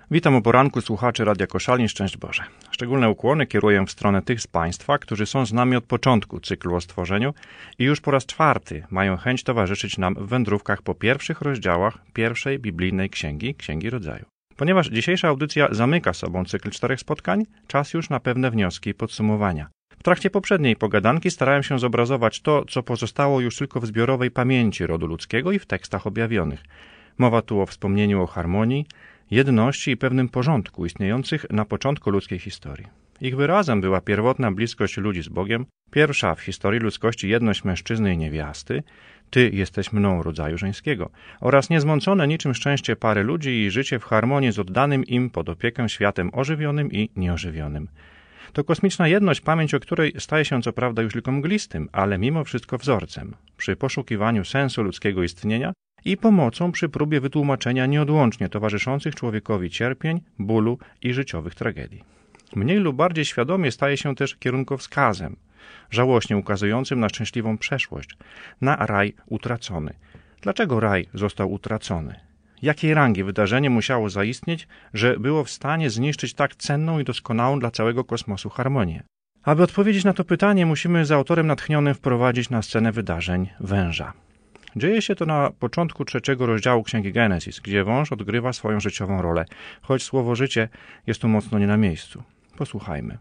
Witam o poranku słuchaczy Radia Koszalin, szczęść Boże. Szczególne ukłony kieruję w stronę tych z Państwa, którzy są z nami od początku cyklu o stworzeniu i już po raz 4 mają chęć towarzyszyć nam w wędrówkach po pierwszych rozdziałach pierwszej biblijnej księgi, Księgi Rodzaju. Ponieważ dzisiejsza audycja zamyka sobą cykl 4 spotkań, czas już na pewne wnioski i podsumowania. W trakcie poprzedniej pogadanki starałem się zobrazować to, co pozostało już tylko w zbiorowej pamięci rodu ludzkiego i w tekstach objawionych. Mowa tu o wspomnieniu o harmonii, jedności i pewnym porządku istniejących na początku ludzkiej historii. Ich wyrazem była pierwotna bliskość ludzi z Bogiem, pierwsza w historii ludzkości jedność mężczyzny i niewiasty, ty jesteś mną rodzaju żeńskiego, oraz niezmącone niczym szczęście pary ludzi i życie w harmonii z oddanym im pod opiekę światem ożywionym i nieożywionym. To kosmiczna jedność, pamięć o której staje się co prawda już tylko mglistym, ale mimo wszystko wzorcem przy poszukiwaniu sensu ludzkiego istnienia i pomocą przy próbie wytłumaczenia nieodłącznie towarzyszących człowiekowi cierpień, bólu i życiowych tragedii. Mniej lub bardziej świadomie staje się też kierunkowskazem, żałośnie ukazującym na szczęśliwą przeszłość, na raj utracony. Dlaczego raj został utracony? Jakiej rangi wydarzenie musiało zaistnieć, że było w stanie zniszczyć tak cenną i doskonałą dla całego kosmosu harmonię? Aby odpowiedzieć na to pytanie, musimy z autorem natchnionym wprowadzić na scenę wydarzeń węża. Dzieje się to na początku 3 rozdziału Księgi Genesis, gdzie wąż odgrywa swoją życiową rolę, choć słowo życie jest tu mocno nie na miejscu. Posłuchajmy.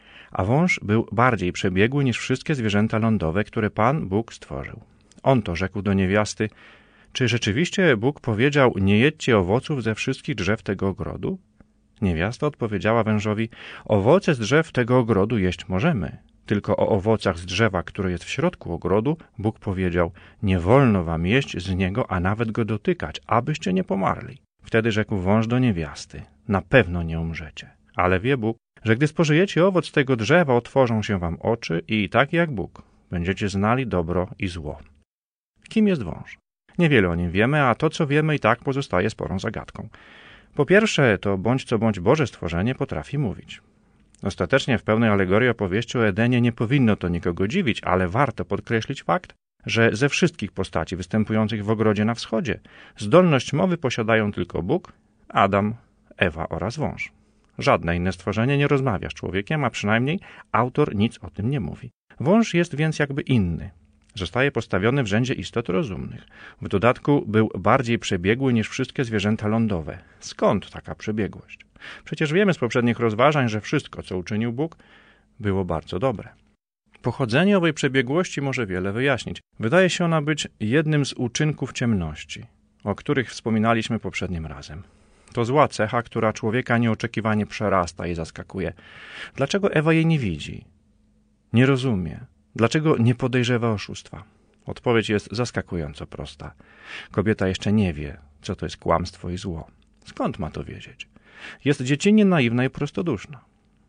A wąż był bardziej przebiegły niż wszystkie zwierzęta lądowe, które Pan Bóg stworzył. On to rzekł do niewiasty: czy rzeczywiście Bóg powiedział, nie jedźcie owoców ze wszystkich drzew tego ogrodu? Niewiasta odpowiedziała wężowi: owoce z drzew tego ogrodu jeść możemy. Tylko o owocach z drzewa, które jest w środku ogrodu, Bóg powiedział: nie wolno wam jeść z niego, a nawet go dotykać, abyście nie pomarli. Wtedy rzekł wąż do niewiasty: na pewno nie umrzecie. Ale wie Bóg, że gdy spożyjecie owoc tego drzewa, otworzą się wam oczy i tak jak Bóg będziecie znali dobro i zło. Kim jest wąż? Niewiele o nim wiemy, a to, co wiemy, i tak pozostaje sporą zagadką. Po pierwsze, to bądź co bądź Boże stworzenie potrafi mówić. Ostatecznie w pełnej alegorii opowieści o Edenie nie powinno to nikogo dziwić, ale warto podkreślić fakt, że ze wszystkich postaci występujących w ogrodzie na wschodzie zdolność mowy posiadają tylko Bóg, Adam, Ewa oraz wąż. Żadne inne stworzenie nie rozmawia z człowiekiem, a przynajmniej autor nic o tym nie mówi. Wąż jest więc jakby inny. Zostaje postawiony w rzędzie istot rozumnych. W dodatku był bardziej przebiegły niż wszystkie zwierzęta lądowe. Skąd taka przebiegłość? Przecież wiemy z poprzednich rozważań, że wszystko, co uczynił Bóg, było bardzo dobre. Pochodzenie owej przebiegłości może wiele wyjaśnić. Wydaje się ona być jednym z uczynków ciemności, o których wspominaliśmy poprzednim razem. To zła cecha, która człowieka nieoczekiwanie przerasta i zaskakuje. Dlaczego Ewa jej nie widzi? Nie rozumie. Dlaczego nie podejrzewa oszustwa? Odpowiedź jest zaskakująco prosta. Kobieta jeszcze nie wie, co to jest kłamstwo i zło. Skąd ma to wiedzieć? Jest dziecinnie naiwna i prostoduszna.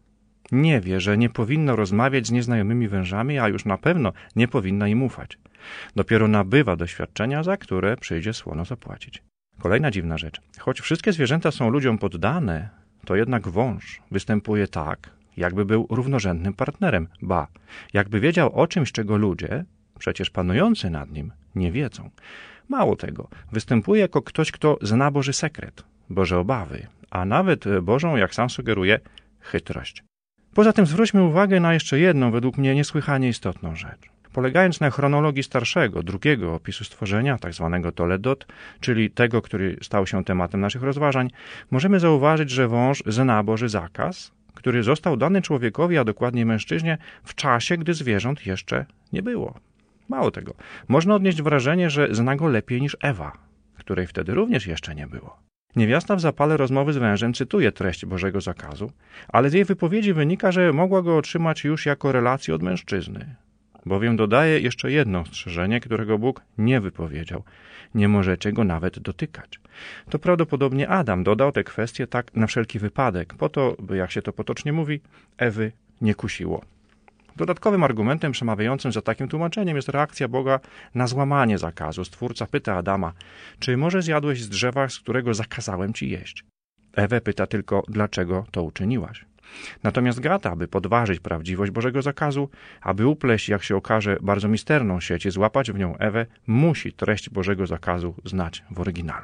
Nie wie, że nie powinno rozmawiać z nieznajomymi wężami, a już na pewno nie powinna im ufać. Dopiero nabywa doświadczenia, za które przyjdzie słono zapłacić. Kolejna dziwna rzecz. Choć wszystkie zwierzęta są ludziom poddane, to jednak wąż występuje tak, jakby był równorzędnym partnerem, ba, jakby wiedział o czymś, czego ludzie, przecież panujący nad nim, nie wiedzą. Mało tego, występuje jako ktoś, kto zna Boży sekret, Boże obawy, a nawet Bożą, jak sam sugeruje, chytrość. Poza tym zwróćmy uwagę na jeszcze jedną, według mnie niesłychanie istotną rzecz. Polegając na chronologii starszego, drugiego opisu stworzenia, tzw. Toledot, czyli tego, który stał się tematem naszych rozważań, możemy zauważyć, że wąż zna Boży zakaz, który został dany człowiekowi, a dokładniej mężczyźnie, w czasie, gdy zwierząt jeszcze nie było. Mało tego, można odnieść wrażenie, że zna go lepiej niż Ewa, której wtedy również jeszcze nie było. Niewiasta w zapale rozmowy z wężem cytuje treść Bożego zakazu, ale z jej wypowiedzi wynika, że mogła go otrzymać już jako relację od mężczyzny. Bowiem dodaje jeszcze jedno ostrzeżenie, którego Bóg nie wypowiedział. Nie możecie go nawet dotykać. To prawdopodobnie Adam dodał tę kwestię tak na wszelki wypadek, po to, by, jak się to potocznie mówi, Ewy nie kusiło. Dodatkowym argumentem przemawiającym za takim tłumaczeniem jest reakcja Boga na złamanie zakazu. Stwórca pyta Adama: czy może zjadłeś z drzewa, z którego zakazałem ci jeść? Ewę pyta tylko: dlaczego to uczyniłaś? Natomiast Gad, aby podważyć prawdziwość Bożego zakazu, aby upleść, jak się okaże, bardzo misterną sieć i złapać w nią Ewę, musi treść Bożego zakazu znać w oryginale.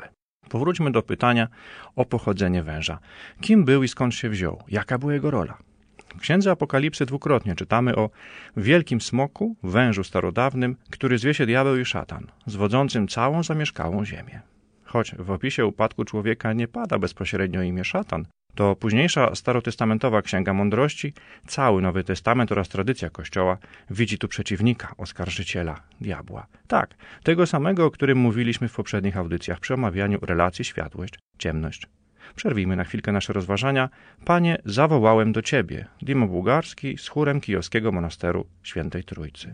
Powróćmy do pytania o pochodzenie węża. Kim był i skąd się wziął? Jaka była jego rola? W Księdze Apokalipsy dwukrotnie czytamy o wielkim smoku, wężu starodawnym, który zwie się diabeł i szatan, zwodzącym całą zamieszkałą ziemię. Choć w opisie upadku człowieka nie pada bezpośrednio imię szatan, to późniejsza starotestamentowa Księga Mądrości, cały Nowy Testament oraz tradycja Kościoła widzi tu przeciwnika, oskarżyciela, diabła. Tak, tego samego, o którym mówiliśmy w poprzednich audycjach przy omawianiu relacji światłość-ciemność. Przerwijmy na chwilkę nasze rozważania. Panie, zawołałem do Ciebie. Dimo Bułgarski z chórem kijowskiego monasteru Świętej Trójcy.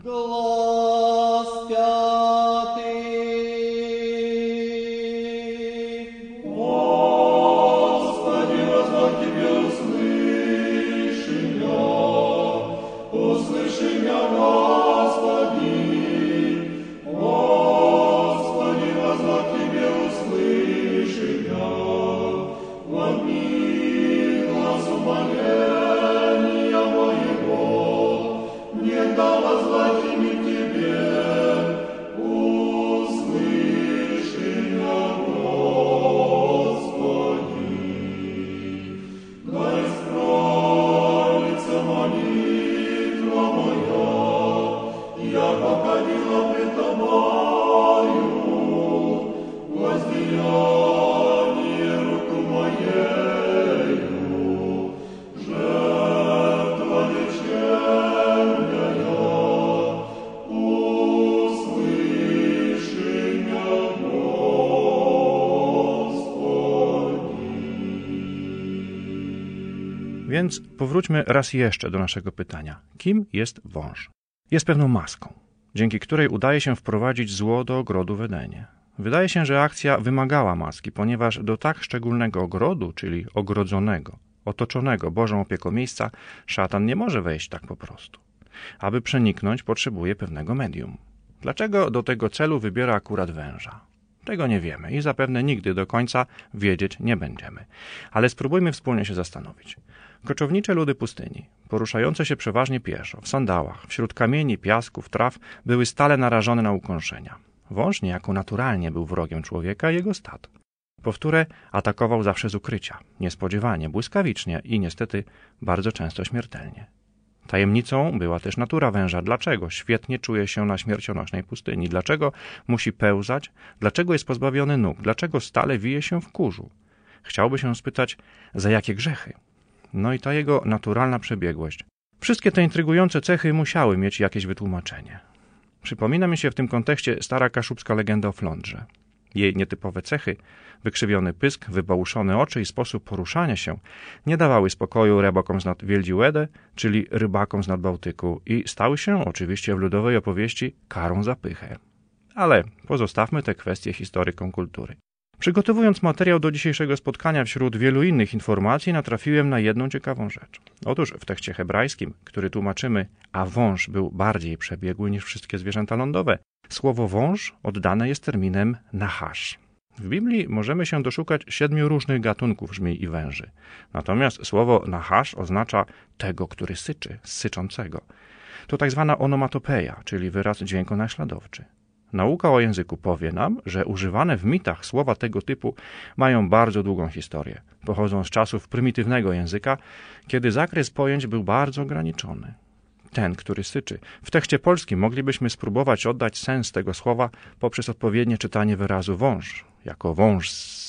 Więc powróćmy raz jeszcze do naszego pytania. Kim jest wąż? Jest pewną maską, dzięki której udaje się wprowadzić zło do ogrodu w Edenie. Wydaje się, że akcja wymagała maski, ponieważ do tak szczególnego ogrodu, czyli ogrodzonego, otoczonego Bożą opieką miejsca, szatan nie może wejść tak po prostu. Aby przeniknąć, potrzebuje pewnego medium. Dlaczego do tego celu wybiera akurat węża? Tego nie wiemy i zapewne nigdy do końca wiedzieć nie będziemy. Ale spróbujmy wspólnie się zastanowić. Koczownicze ludy pustyni, poruszające się przeważnie pieszo, w sandałach, wśród kamieni, piasków, traw, były stale narażone na ukąszenia. Wąż niejako naturalnie był wrogiem człowieka i jego stad. Powtórę atakował zawsze z ukrycia, niespodziewanie, błyskawicznie i niestety bardzo często śmiertelnie. Tajemnicą była też natura węża. Dlaczego świetnie czuje się na śmiercionośnej pustyni? Dlaczego musi pełzać? Dlaczego jest pozbawiony nóg? Dlaczego stale wije się w kurzu? Chciałby się spytać, za jakie grzechy? No i ta jego naturalna przebiegłość. Wszystkie te intrygujące cechy musiały mieć jakieś wytłumaczenie. Przypomina mi się w tym kontekście stara kaszubska legenda o flądrze. Jej nietypowe cechy, wykrzywiony pysk, wybałuszone oczy i sposób poruszania się nie dawały spokoju rybakom z nad Wieldziłedę, czyli rybakom z nad Bałtyku i stały się oczywiście w ludowej opowieści karą za pychę. Ale pozostawmy te kwestie historykom kultury. Przygotowując materiał do dzisiejszego spotkania wśród wielu innych informacji natrafiłem na jedną ciekawą rzecz. Otóż w tekście hebrajskim, który tłumaczymy, a wąż był bardziej przebiegły niż wszystkie zwierzęta lądowe, słowo wąż oddane jest terminem nachasz. W Biblii możemy się doszukać 7 różnych gatunków żmij i węży. Natomiast słowo nachasz oznacza tego, który syczy, syczącego. To tak zwana onomatopeja, czyli wyraz dźwiękonaśladowczy. Nauka o języku powie nam, że używane w mitach słowa tego typu mają bardzo długą historię. Pochodzą z czasów prymitywnego języka, kiedy zakres pojęć był bardzo ograniczony. Ten, który syczy. W tekście polskim moglibyśmy spróbować oddać sens tego słowa poprzez odpowiednie czytanie wyrazu wąż, jako wąż.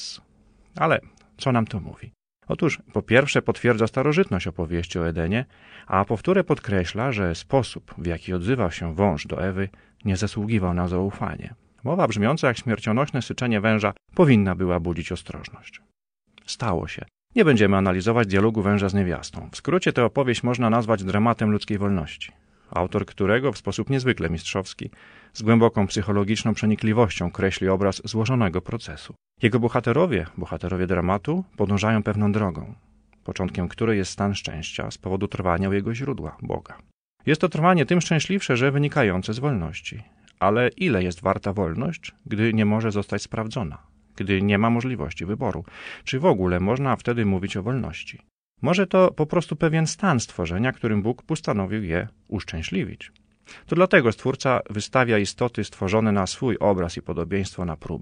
Ale co nam to mówi? Otóż po pierwsze potwierdza starożytność opowieści o Edenie, a powtórę podkreśla, że sposób, w jaki odzywał się wąż do Ewy, nie zasługiwał na zaufanie. Mowa brzmiąca jak śmiercionośne syczenie węża powinna była budzić ostrożność. Stało się. Nie będziemy analizować dialogu węża z niewiastą. W skrócie tę opowieść można nazwać dramatem ludzkiej wolności, autor którego w sposób niezwykle mistrzowski, z głęboką psychologiczną przenikliwością kreśli obraz złożonego procesu. Jego bohaterowie dramatu, podążają pewną drogą, początkiem której jest stan szczęścia z powodu trwania u jego źródła, Boga. Jest to trwanie tym szczęśliwsze, że wynikające z wolności. Ale ile jest warta wolność, gdy nie może zostać sprawdzona, gdy nie ma możliwości wyboru? Czy w ogóle można wtedy mówić o wolności? Może to po prostu pewien stan stworzenia, którym Bóg postanowił je uszczęśliwić. To dlatego Stwórca wystawia istoty stworzone na swój obraz i podobieństwo na próbę.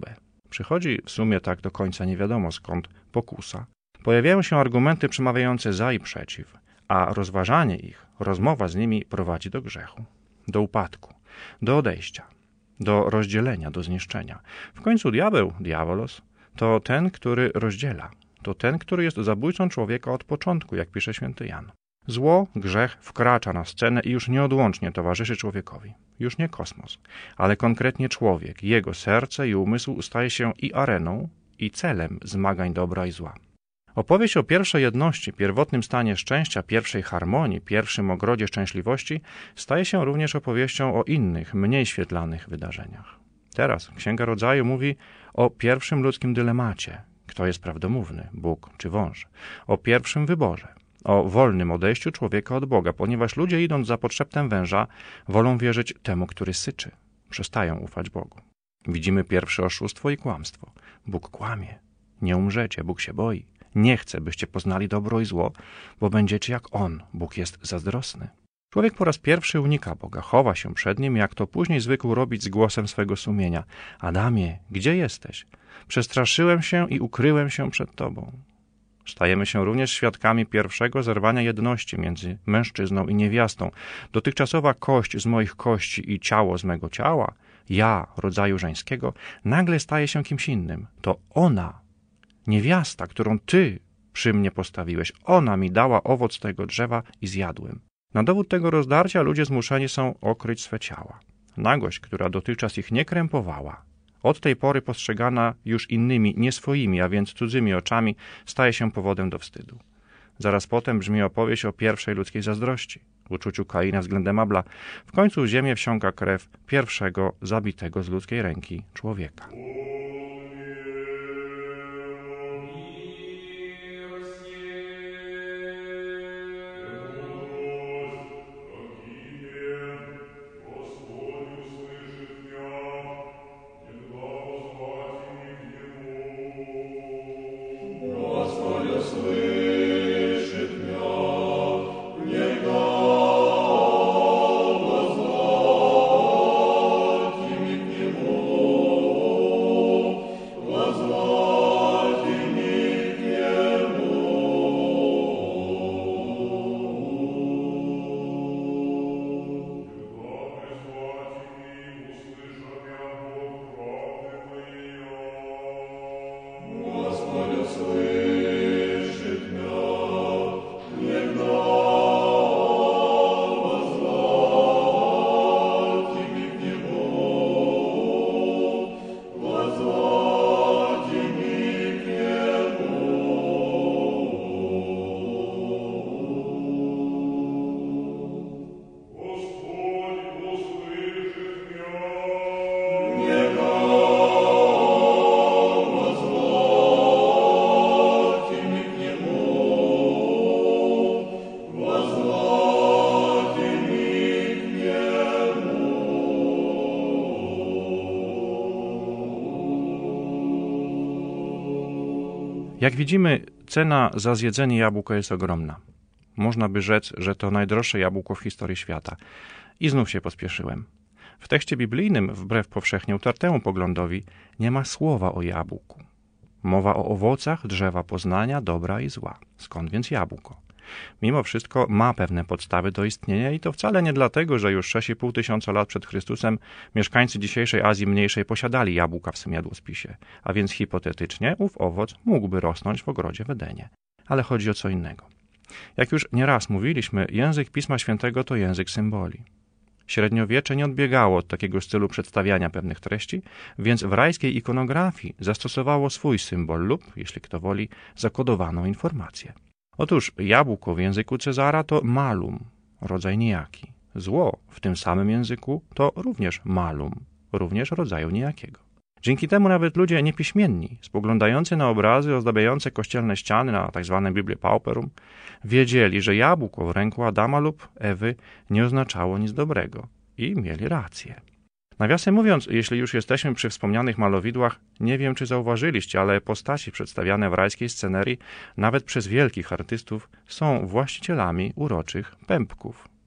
Przychodzi w sumie tak do końca nie wiadomo skąd pokusa. Pojawiają się argumenty przemawiające za i przeciw, a rozważanie ich, rozmowa z nimi prowadzi do grzechu, do upadku, do odejścia, do rozdzielenia, do zniszczenia. W końcu diabeł, diabolos, to ten, który rozdziela, to ten, który jest zabójcą człowieka od początku, jak pisze święty Jan. Zło, grzech wkracza na scenę i już nieodłącznie towarzyszy człowiekowi. Już nie kosmos, ale konkretnie człowiek, jego serce i umysł staje się i areną, i celem zmagań dobra i zła. Opowieść o pierwszej jedności, pierwotnym stanie szczęścia, pierwszej harmonii, pierwszym ogrodzie szczęśliwości staje się również opowieścią o innych, mniej świetlanych wydarzeniach. Teraz Księga Rodzaju mówi o pierwszym ludzkim dylemacie, kto jest prawdomówny, Bóg czy wąż, o pierwszym wyborze, o wolnym odejściu człowieka od Boga, ponieważ ludzie, idąc za podszeptem węża, wolą wierzyć temu, który syczy, przestają ufać Bogu. Widzimy pierwsze oszustwo i kłamstwo. Bóg kłamie, nie umrzecie, Bóg się boi. Nie chce, byście poznali dobro i zło, bo będziecie jak On. Bóg jest zazdrosny. Człowiek po raz pierwszy unika Boga, chowa się przed Nim, jak to później zwykł robić z głosem swego sumienia. Adamie, gdzie jesteś? Przestraszyłem się i ukryłem się przed Tobą. Stajemy się również świadkami pierwszego zerwania jedności między mężczyzną i niewiastą. Dotychczasowa kość z moich kości i ciało z mego ciała, ja, rodzaju żeńskiego, nagle staje się kimś innym. To ona, niewiasta, którą Ty przy mnie postawiłeś, ona mi dała owoc tego drzewa i zjadłem. Na dowód tego rozdarcia ludzie zmuszeni są okryć swe ciała. Nagość, która dotychczas ich nie krępowała, od tej pory postrzegana już innymi, nie swoimi, a więc cudzymi oczami, staje się powodem do wstydu. Zaraz potem brzmi opowieść o pierwszej ludzkiej zazdrości, uczuciu Kaina względem Abla. W końcu w ziemię wsiąka krew pierwszego zabitego z ludzkiej ręki człowieka. Jak widzimy, cena za zjedzenie jabłka jest ogromna. Można by rzec, że to najdroższe jabłko w historii świata. I znów się pospieszyłem. W tekście biblijnym, wbrew powszechnie utartemu poglądowi, nie ma słowa o jabłku. Mowa o owocach drzewa poznania dobra i zła. Skąd więc jabłko? Mimo wszystko ma pewne podstawy do istnienia i to wcale nie dlatego, że już 6,5 tysiąca lat przed Chrystusem mieszkańcy dzisiejszej Azji Mniejszej posiadali jabłka w swym jadłospisie, a więc hipotetycznie ów owoc mógłby rosnąć w ogrodzie w Edenie. Ale chodzi o co innego. Jak już nieraz mówiliśmy, język Pisma Świętego to język symboli. Średniowiecze nie odbiegało od takiego stylu przedstawiania pewnych treści, więc w rajskiej ikonografii zastosowało swój symbol lub, jeśli kto woli, zakodowaną informację. Otóż jabłko w języku Cezara to malum, rodzaj nijaki. Zło w tym samym języku to również malum, również rodzaju nijakiego. Dzięki temu nawet ludzie niepiśmienni, spoglądający na obrazy ozdabiające kościelne ściany, na tzw. Biblię Pauperum, wiedzieli, że jabłko w ręku Adama lub Ewy nie oznaczało nic dobrego i mieli rację. Nawiasem mówiąc, jeśli już jesteśmy przy wspomnianych malowidłach, nie wiem, czy zauważyliście, ale postaci przedstawiane w rajskiej scenerii, nawet przez wielkich artystów, są właścicielami uroczych pępków.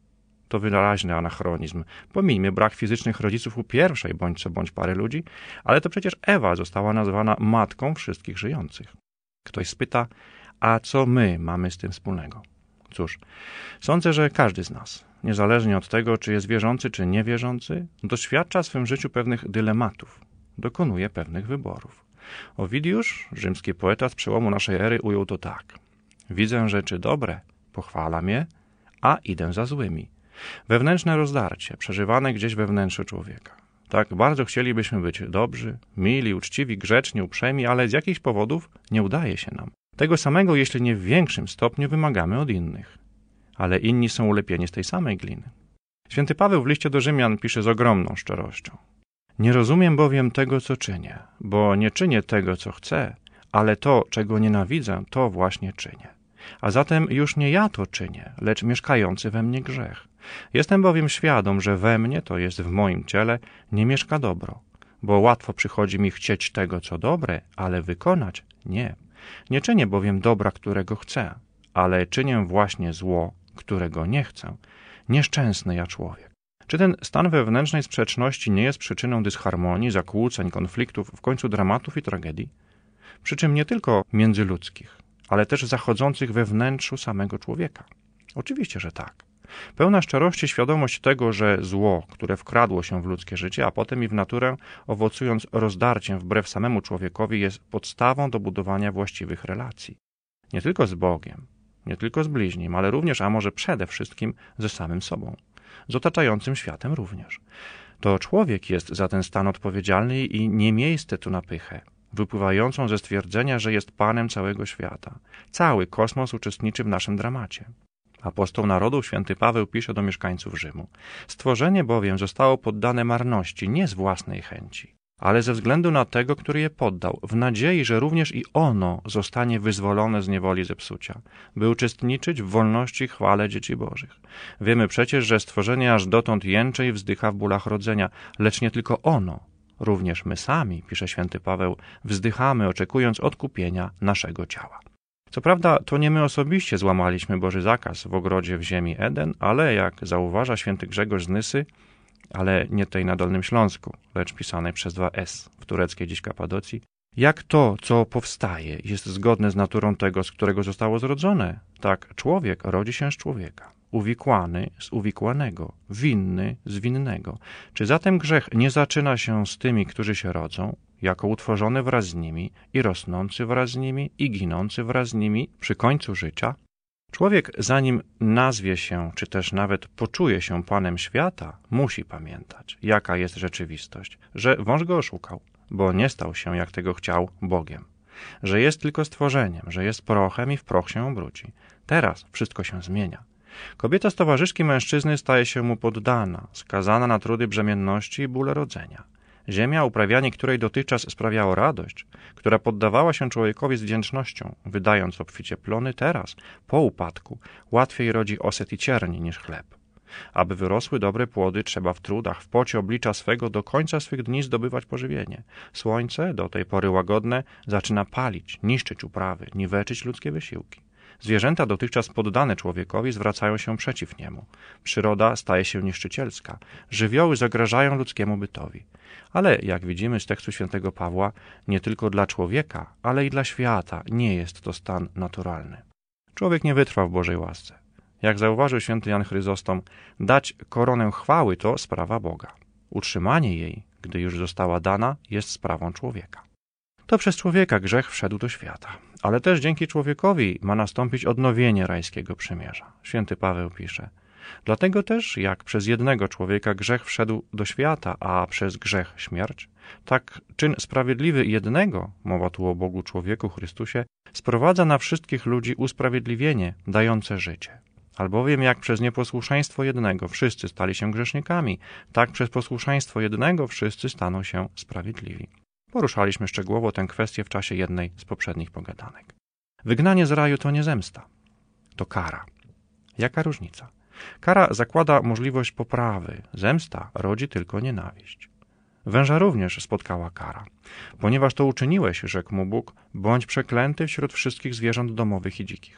To wyraźny anachronizm. Pomijmy brak fizycznych rodziców u pierwszej bądź co bądź pary ludzi, ale to przecież Ewa została nazwana matką wszystkich żyjących. Ktoś spyta, a co my mamy z tym wspólnego? Cóż, sądzę, że każdy z nas, niezależnie od tego, czy jest wierzący, czy niewierzący, doświadcza w swym życiu pewnych dylematów, dokonuje pewnych wyborów. Owidiusz, rzymski poeta z przełomu naszej ery, ujął to tak. Widzę rzeczy dobre, pochwalam je, a idę za złymi. Wewnętrzne rozdarcie, przeżywane gdzieś we wnętrzu człowieka. Tak bardzo chcielibyśmy być dobrzy, mili, uczciwi, grzeczni, uprzejmi, ale z jakichś powodów nie udaje się nam. Tego samego, jeśli nie w większym stopniu, wymagamy od innych. Ale inni są ulepieni z tej samej gliny. Święty Paweł w liście do Rzymian pisze z ogromną szczerością. Nie rozumiem bowiem tego, co czynię, bo nie czynię tego, co chcę, ale to, czego nienawidzę, to właśnie czynię. A zatem już nie ja to czynię, lecz mieszkający we mnie grzech. Jestem bowiem świadom, że we mnie, to jest w moim ciele, nie mieszka dobro, bo łatwo przychodzi mi chcieć tego, co dobre, ale wykonać nie. Nie czynię bowiem dobra, którego chcę, ale czynię właśnie zło, którego nie chcę. Nieszczęsny ja człowiek. Czy ten stan wewnętrznej sprzeczności nie jest przyczyną dysharmonii, zakłóceń, konfliktów, w końcu dramatów i tragedii? Przy czym nie tylko międzyludzkich, ale też zachodzących we wnętrzu samego człowieka. Oczywiście, że tak. Pełna szczerości świadomość tego, że zło, które wkradło się w ludzkie życie, a potem i w naturę, owocując rozdarciem wbrew samemu człowiekowi, jest podstawą do budowania właściwych relacji. Nie tylko z Bogiem, nie tylko z bliźnim, ale również, a może przede wszystkim ze samym sobą. Z otaczającym światem również. To człowiek jest za ten stan odpowiedzialny i nie miejsce tu na pychę, wypływającą ze stwierdzenia, że jest Panem całego świata. Cały kosmos uczestniczy w naszym dramacie. Apostoł narodu święty Paweł pisze do mieszkańców Rzymu. Stworzenie bowiem zostało poddane marności nie z własnej chęci, ale ze względu na tego, który je poddał, w nadziei, że również i ono zostanie wyzwolone z niewoli zepsucia, by uczestniczyć w wolności i chwale dzieci bożych. Wiemy przecież, że stworzenie aż dotąd jęczy i wzdycha w bólach rodzenia, lecz nie tylko ono, również my sami, pisze święty Paweł, wzdychamy, oczekując odkupienia naszego ciała. Co prawda, to nie my osobiście złamaliśmy Boży zakaz w ogrodzie w ziemi Eden, ale jak zauważa święty Grzegorz z Nysy, ale nie tej na Dolnym Śląsku, lecz pisanej przez 2S w tureckiej dziś Kapadocji, jak to, co powstaje, jest zgodne z naturą tego, z którego zostało zrodzone, tak człowiek rodzi się z człowieka, uwikłany z uwikłanego, winny z winnego. Czy zatem grzech nie zaczyna się z tymi, którzy się rodzą, jako utworzony wraz z nimi i rosnący wraz z nimi i ginący wraz z nimi przy końcu życia? Człowiek, zanim nazwie się, czy też nawet poczuje się Panem świata, musi pamiętać, jaka jest rzeczywistość, że wąż go oszukał, bo nie stał się, jak tego chciał, Bogiem, że jest tylko stworzeniem, że jest prochem i w proch się obróci. Teraz wszystko się zmienia. Kobieta z towarzyszki mężczyzny staje się mu poddana, skazana na trudy brzemienności i bóle rodzenia. Ziemia, uprawianie której dotychczas sprawiało radość, która poddawała się człowiekowi z wdzięcznością, wydając obficie plony, teraz, po upadku, łatwiej rodzi oset i cierni niż chleb. Aby wyrosły dobre płody, trzeba w trudach, w pocie oblicza swego do końca swych dni zdobywać pożywienie. Słońce, do tej pory łagodne, zaczyna palić, niszczyć uprawy, niweczyć ludzkie wysiłki. Zwierzęta dotychczas poddane człowiekowi zwracają się przeciw niemu. Przyroda staje się niszczycielska. Żywioły zagrażają ludzkiemu bytowi. Ale, jak widzimy z tekstu świętego Pawła, nie tylko dla człowieka, ale i dla świata nie jest to stan naturalny. Człowiek nie wytrwa w Bożej łasce. Jak zauważył święty Jan Chryzostom, dać koronę chwały to sprawa Boga. Utrzymanie jej, gdy już została dana, jest sprawą człowieka. To przez człowieka grzech wszedł do świata, ale też dzięki człowiekowi ma nastąpić odnowienie rajskiego przymierza. Święty Paweł pisze: dlatego też, jak przez jednego człowieka grzech wszedł do świata, a przez grzech śmierć, tak czyn sprawiedliwy jednego, mowa tu o Bogu człowieku Chrystusie, sprowadza na wszystkich ludzi usprawiedliwienie dające życie. Albowiem jak przez nieposłuszeństwo jednego wszyscy stali się grzesznikami, tak przez posłuszeństwo jednego wszyscy staną się sprawiedliwi. Poruszaliśmy szczegółowo tę kwestię w czasie jednej z poprzednich pogadanek. Wygnanie z raju to nie zemsta, to kara. Jaka różnica? Kara zakłada możliwość poprawy, zemsta rodzi tylko nienawiść. Węża również spotkała kara. Ponieważ to uczyniłeś, rzekł mu Bóg, bądź przeklęty wśród wszystkich zwierząt domowych i dzikich. W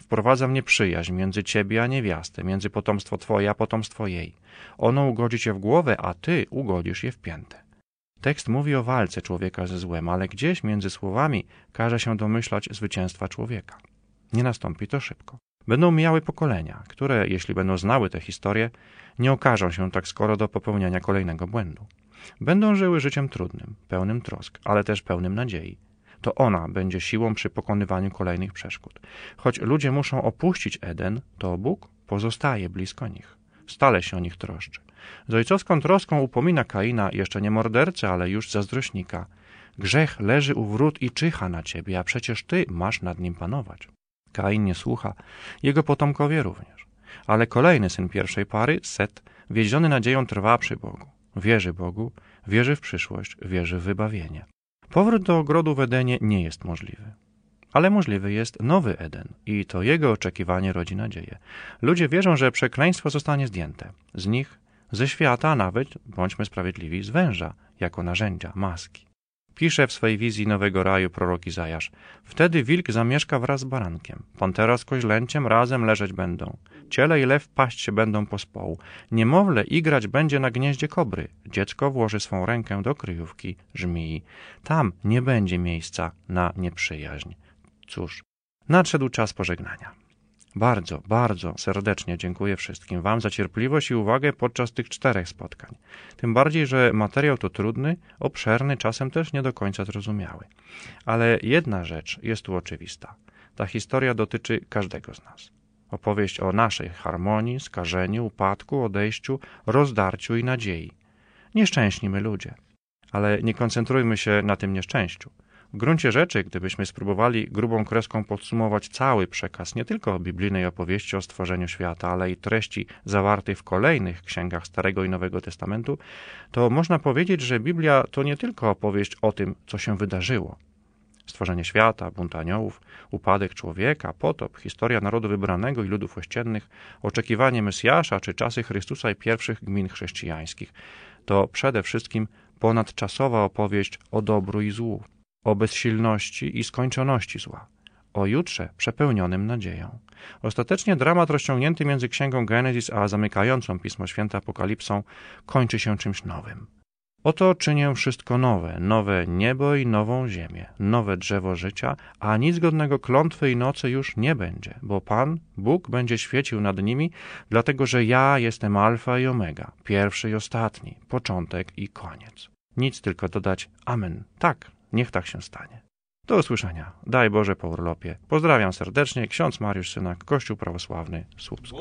sprowadzam nieprzyjaźń między ciebie a niewiastę, między potomstwo twoje a potomstwo jej. Ono ugodzi cię w głowę, a ty ugodzisz je w piętę. Tekst mówi o walce człowieka ze złem, ale gdzieś między słowami każe się domyślać zwycięstwa człowieka. Nie nastąpi to szybko. Będą mijały pokolenia, które, jeśli będą znały tę historię, nie okażą się tak skoro do popełniania kolejnego błędu. Będą żyły życiem trudnym, pełnym trosk, ale też pełnym nadziei. To ona będzie siłą przy pokonywaniu kolejnych przeszkód. Choć ludzie muszą opuścić Eden, to Bóg pozostaje blisko nich. Stale się o nich troszczy. Z ojcowską troską upomina Kaina, jeszcze nie mordercę, ale już zazdrośnika. Grzech leży u wrót i czyha na ciebie, a przecież ty masz nad nim panować. Kain nie słucha, jego potomkowie również. Ale kolejny syn pierwszej pary, Set, wiedziony nadzieją trwa przy Bogu. Wierzy Bogu, wierzy w przyszłość, wierzy w wybawienie. Powrót do ogrodu w Edenie nie jest możliwy. Ale możliwy jest nowy Eden i to jego oczekiwanie rodzi nadzieję. Ludzie wierzą, że przekleństwo zostanie zdjęte. Z nich, ze świata, a nawet, bądźmy sprawiedliwi, z węża, jako narzędzia, maski. Pisze w swej wizji nowego raju prorok Izajasz: wtedy wilk zamieszka wraz z barankiem, pantera z koźlęciem razem leżeć będą, ciele i lew paść się będą pospołu, niemowlę igrać będzie na gnieździe kobry, dziecko włoży swą rękę do kryjówki żmii. Tam nie będzie miejsca na nieprzyjaźń. Cóż, nadszedł czas pożegnania. Bardzo, bardzo serdecznie dziękuję wszystkim Wam za cierpliwość i uwagę podczas tych 4 spotkań. Tym bardziej, że materiał to trudny, obszerny, czasem też nie do końca zrozumiały. Ale jedna rzecz jest tu oczywista. Ta historia dotyczy każdego z nas. Opowieść o naszej harmonii, skażeniu, upadku, odejściu, rozdarciu i nadziei. Nieszczęśni my ludzie. Ale nie koncentrujmy się na tym nieszczęściu. W gruncie rzeczy, gdybyśmy spróbowali grubą kreską podsumować cały przekaz nie tylko biblijnej opowieści o stworzeniu świata, ale i treści zawartych w kolejnych księgach Starego i Nowego Testamentu, to można powiedzieć, że Biblia to nie tylko opowieść o tym, co się wydarzyło. Stworzenie świata, bunt aniołów, upadek człowieka, potop, historia narodu wybranego i ludów ościennych, oczekiwanie Mesjasza czy czasy Chrystusa i pierwszych gmin chrześcijańskich. To przede wszystkim ponadczasowa opowieść o dobru i złu, o bezsilności i skończoności zła, o jutrze przepełnionym nadzieją. Ostatecznie dramat rozciągnięty między Księgą Genezis a zamykającą Pismo Święte Apokalipsą kończy się czymś nowym. Oto czynię wszystko nowe, nowe niebo i nową ziemię, nowe drzewo życia, a nic godnego klątwy i nocy już nie będzie, bo Pan, Bóg, będzie świecił nad nimi, dlatego że ja jestem Alfa i Omega, pierwszy i ostatni, początek i koniec. Nic tylko dodać amen. Tak, niech tak się stanie. Do usłyszenia. Daj Boże po urlopie. Pozdrawiam serdecznie. Ksiądz Mariusz Synak, Kościół Prawosławny, Słupsk.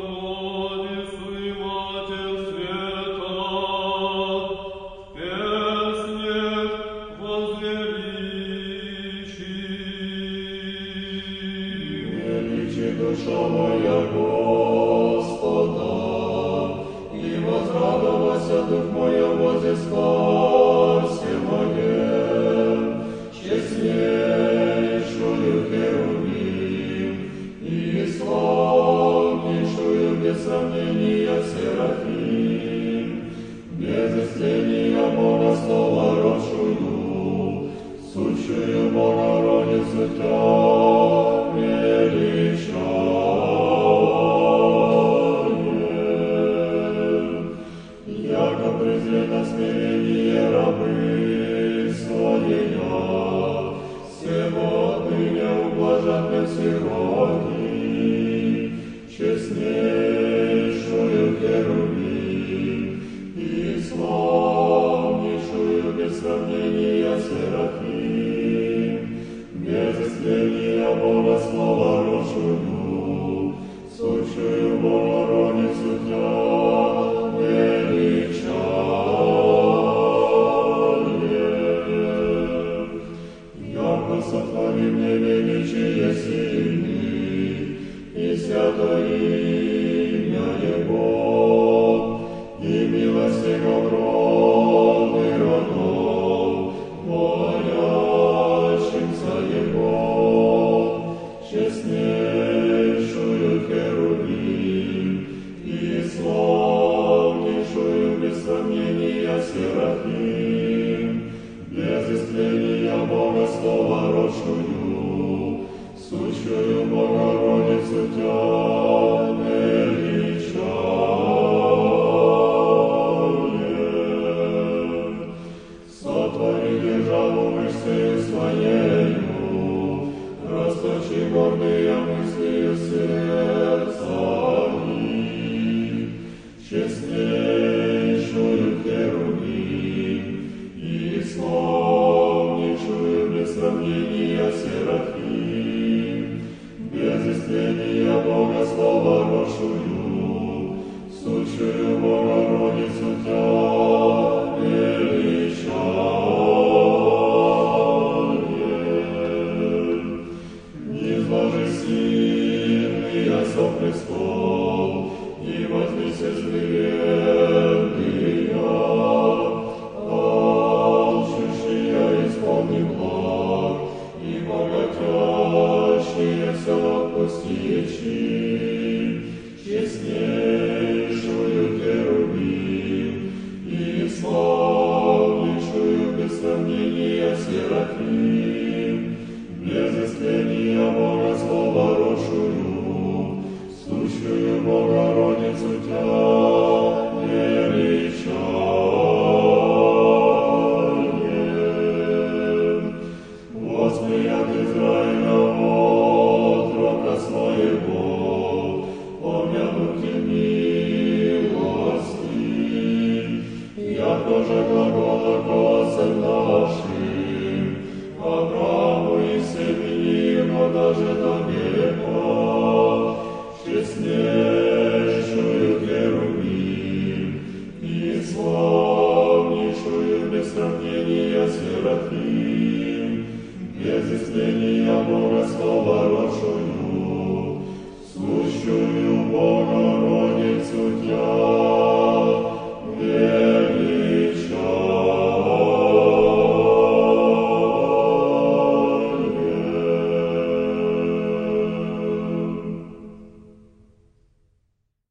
Душа моя Господа, и возрадовался дух мой возле спасе моем, честнейшую херувим, и славнейшую без сомнения серафим, без истления богословородшую, сущую Богородицу Тя величаем, яко презренно смирение рабы своея, сего отныне ублажат мне сироки, честнейшую херувим и славнейшую без сомнения серафим, без истления богословородшую, сущую Богородицу Тя величаем, яко сотвори мне величие сильный и святое имя Его, и милость Его кровный родов, боящимся Его, честнейшую херувим и славнейшую без сомнения серафим, без истления богословородшую, сущую Богородицу осуществления Бога слова рошую, сущую Богородицу Тя величаем. Низложи сильный со престол, и вознесе злые, алчущие исполни благ, и богатящие все отпустичи, честнее